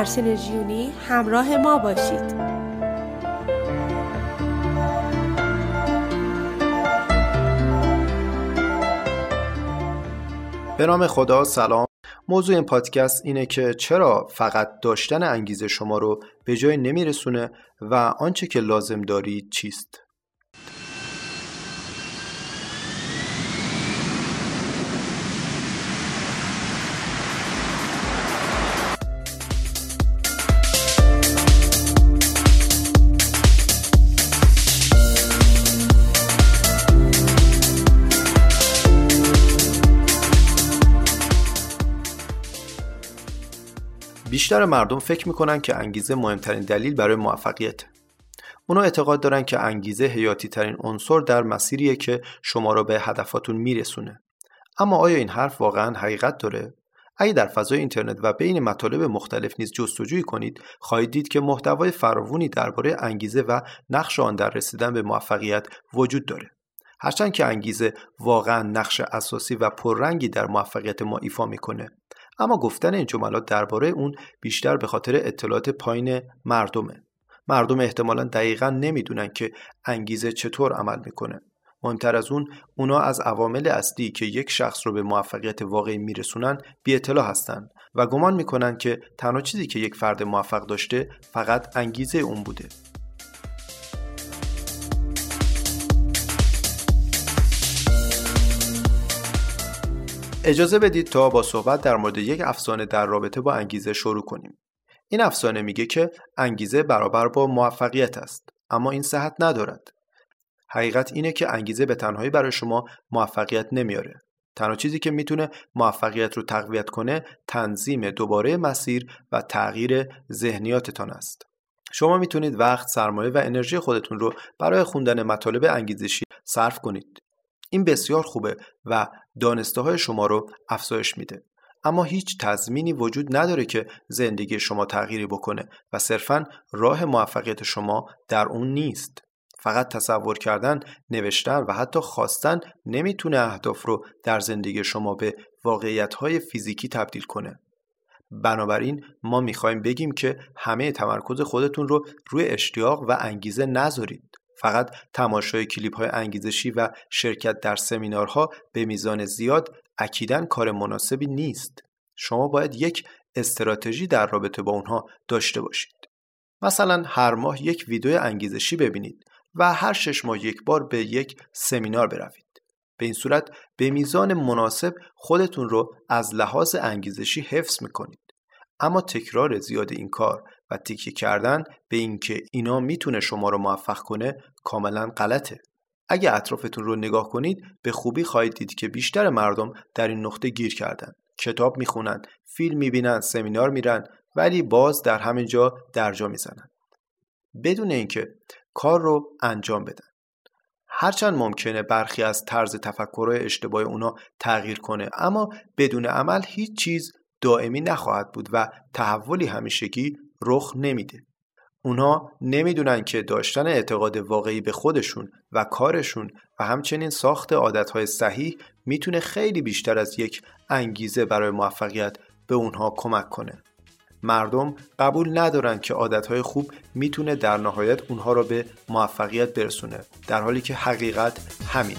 در سینرژیونی همراه ما باشید. به نام خدا. سلام. موضوع این پادکست اینه که چرا فقط داشتن انگیزه شما رو به جای نمیرسونه و آنچه که لازم دارید چیست؟ بیشتر مردم فکر میکنن که انگیزه مهمترین دلیل برای موفقیت. اونا اعتقاد دارن که انگیزه حیاتی ترین عنصر در مسیریه که شما رو به هدفاتون میرسونه. اما آیا این حرف واقعا حقیقت داره؟ اگه در فضای اینترنت و بین مطالب مختلف نیز جستجوی کنید، خواهید دید که محتوای فراوانی درباره انگیزه و نقش آن در رسیدن به موفقیت وجود داره. هرچند که انگیزه واقعا نقش اساسی و پررنگی در موفقیت ما ایفا میکنه، اما گفتن این جملات درباره اون بیشتر به خاطر اطلاعات پایین مردمه. مردم احتمالاً دقیقاً نمیدونن که انگیزه چطور عمل میکنه. مهمتر از اون، اونا از عوامل اصلی که یک شخص رو به موفقیت واقعی میرسونن بی اطلاع هستن و گمان میکنن که تنها چیزی که یک فرد موفق داشته فقط انگیزه اون بوده. اجازه بدید تا با صحبت در مورد یک افسانه در رابطه با انگیزه شروع کنیم. این افسانه میگه که انگیزه برابر با موفقیت است، اما این صحت ندارد. حقیقت اینه که انگیزه به تنهایی برای شما موفقیت نمیاره. تنها چیزی که میتونه موفقیت رو تقویت کنه تنظیم دوباره مسیر و تغییر ذهنیاتتان است. شما میتونید وقت، سرمایه و انرژی خودتون رو برای خوندن مطالب انگیزشی صرف کنید. این بسیار خوبه و دانسته های شما رو افزایش میده، اما هیچ تضمینی وجود نداره که زندگی شما تغییری بکنه و صرفاً راه موفقیت شما در اون نیست. فقط تصور کردن، نوشتن و حتی خواستن نمیتونه اهداف رو در زندگی شما به واقعیت‌های فیزیکی تبدیل کنه. بنابراین ما میخوایم بگیم که همه تمرکز خودتون رو روی اشتیاق و انگیزه نذارید. فقط تماشای کلیپ‌های انگیزشی و شرکت در سمینارها به میزان زیاد اکیداً کار مناسبی نیست. شما باید یک استراتژی در رابطه با اونها داشته باشید. مثلا هر ماه یک ویدیو انگیزشی ببینید و هر 6 ماه یک بار به یک سمینار بروید. به این صورت به میزان مناسب خودتون رو از لحاظ انگیزشی حفظ میکنید. اما تکرار زیاد این کار و تکیه کردن به اینکه اینا میتونه شما رو موفق کنه کاملا غلطه. اگه اطرافتون رو نگاه کنید به خوبی خواهید دید که بیشتر مردم در این نقطه گیر کردن. کتاب میخونن، فیلم میبینن، سمینار میرن، ولی باز در همین جا درجا میزنن بدون اینکه کار رو انجام بدن. هرچند ممکنه برخی از طرز تفکرهای اشتباه اونا تغییر کنه، اما بدون عمل هیچ چیز دائمی نخواهد بود و تحولی همیشگی رخ نمیده. اونا نمیدونن که داشتن اعتقاد واقعی به خودشون و کارشون و همچنین ساخت عادتهای صحیح میتونه خیلی بیشتر از یک انگیزه برای موفقیت به اونها کمک کنه. مردم قبول ندارن که عادتهای خوب میتونه در نهایت اونها رو به موفقیت برسونه، در حالی که حقیقت همینه.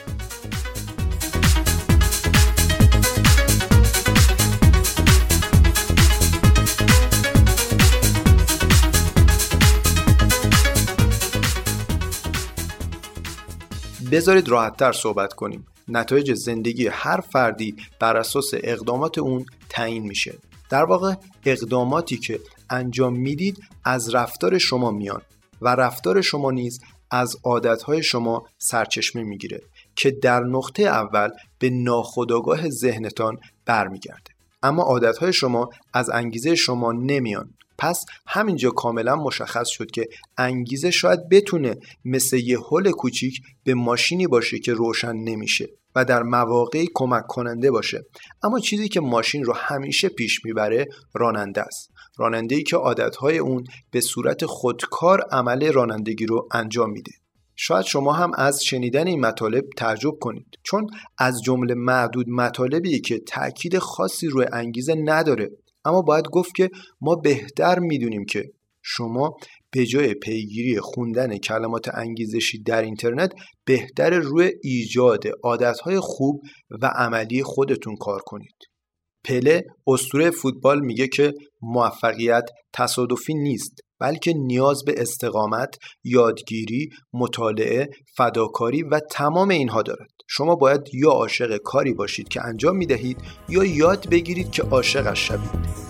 بذارید راحت‌تر صحبت کنیم. نتایج زندگی هر فردی بر اساس اقدامات اون تعیین میشه. در واقع اقداماتی که انجام میدید از رفتار شما میان و رفتار شما نیز از عادتهای شما سرچشمه میگیره که در نقطه اول به ناخودآگاه ذهنتان برمیگرده. اما عادتهای شما از انگیزه شما نمیان. پس همینجا کاملا مشخص شد که انگیزه شاید بتونه مثل یه هول کوچیک به ماشینی باشه که روشن نمیشه و در مواقعی کمک کننده باشه، اما چیزی که ماشین رو همیشه پیش میبره راننده است. راننده‌ای که عادتهای اون به صورت خودکار عمل رانندگی رو انجام میده. شاید شما هم از شنیدن این مطالب تعجب کنید، چون از جمله معدود مطالبی که تأکید خاصی روی انگیزه نداره، اما باید گفت که ما بهتر میدونیم که شما به جای پیگیری خوندن کلمات انگیزشی در اینترنت بهتر روی ایجاد عادتهای خوب و عملی خودتون کار کنید. پله اسطوره فوتبال میگه که موفقیت تصادفی نیست، بلکه نیاز به استقامت، یادگیری، مطالعه، فداکاری و تمام اینها دارد. شما باید یا عاشق کاری باشید که انجام میدهید یا یاد بگیرید که عاشقش شوید.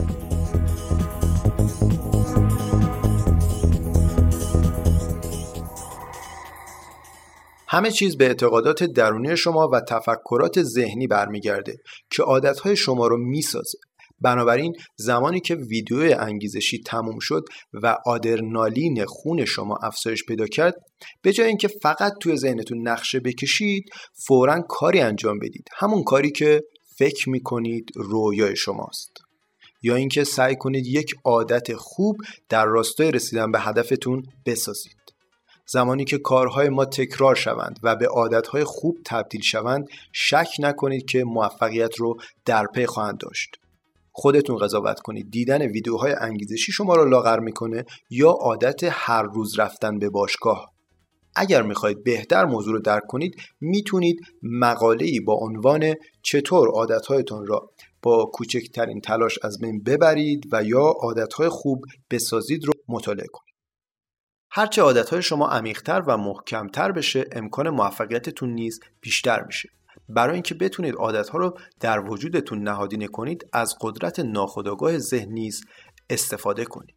همه چیز به اعتقادات درونی شما و تفکرات ذهنی برمیگرده که عادتهای شما رو میسازه. بنابراین زمانی که ویدیوی انگیزشی تموم شد و آدرنالین خون شما افزایش پیدا کرد، به جای اینکه فقط توی ذهنتون نقشه بکشید، فوراً کاری انجام بدید. همون کاری که فکر میکنید رویای شماست. یا اینکه سعی کنید یک عادت خوب در راستای رسیدن به هدفتون بسازید. زمانی که کارهای ما تکرار شوند و به عادتهای خوب تبدیل شوند، شک نکنید که موفقیت رو در پی خواهند داشت. خودتون قضاوت کنید دیدن ویدیوهای انگیزشی شما رو لاغر میکنه یا عادت هر روز رفتن به باشگاه. اگر میخواید بهتر موضوع رو درک کنید، میتونید مقاله‌ای با عنوان چطور عادتهایتون را با کوچکترین تلاش از بین ببرید و یا عادتهای خوب بسازید رو مطالعه کنید. هرچه عادتهای شما عمیق‌تر و محکم‌تر بشه، امکان موفقیتتون نیز بیشتر میشه. برای اینکه بتونید عادتها رو در وجودتون نهادینه کنید، از قدرت ناخودآگاه ذهن نیز استفاده کنید.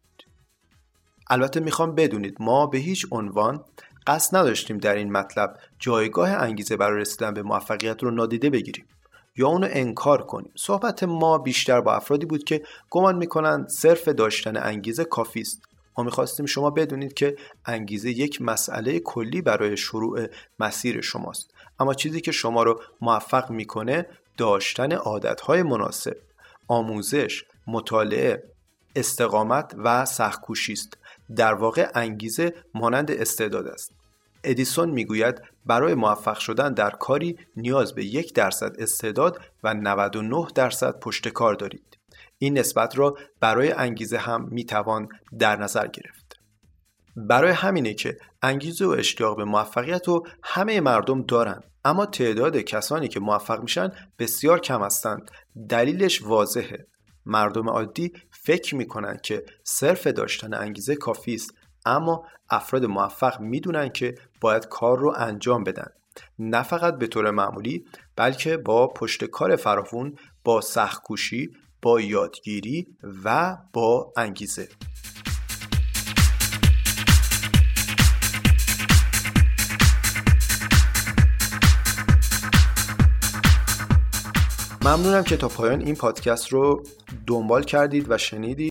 البته میخوام بدونید ما به هیچ عنوان قصد نداشتیم در این مطلب جایگاه انگیزه برای رسیدن به موفقیت رو نادیده بگیریم یا اونو انکار کنیم. صحبت ما بیشتر با افرادی بود که گمان میکنن صرف داشتن انگیزه کافی است. ما میخواستیم شما بدونید که انگیزه یک مسئله کلی برای شروع مسیر شماست، اما چیزی که شما رو موفق میکنه داشتن عادتهای مناسب، آموزش، مطالعه، استقامت و سخت‌کوشی است. در واقع انگیزه مانند استعداد است. ادیسون میگوید برای موفق شدن در کاری نیاز به 1% استعداد و 99% پشت کار دارید. این نسبت را برای انگیزه هم میتوان در نظر گرفت. برای همینه که انگیزه و اشتیاق به موفقیت رو همه مردم دارن، اما تعداد کسانی که موفق میشن بسیار کم هستند. دلیلش واضحه. مردم عادی فکر میکنن که صرف داشتن انگیزه کافی است، اما افراد موفق میدونن که باید کار رو انجام بدن، نه فقط به طور معمولی، بلکه با پشت کار فراوون، با سخت‌کوشی، با یادگیری و با انگیزه. ممنونم که تا پایان این پادکست رو دنبال کردید و شنیدید.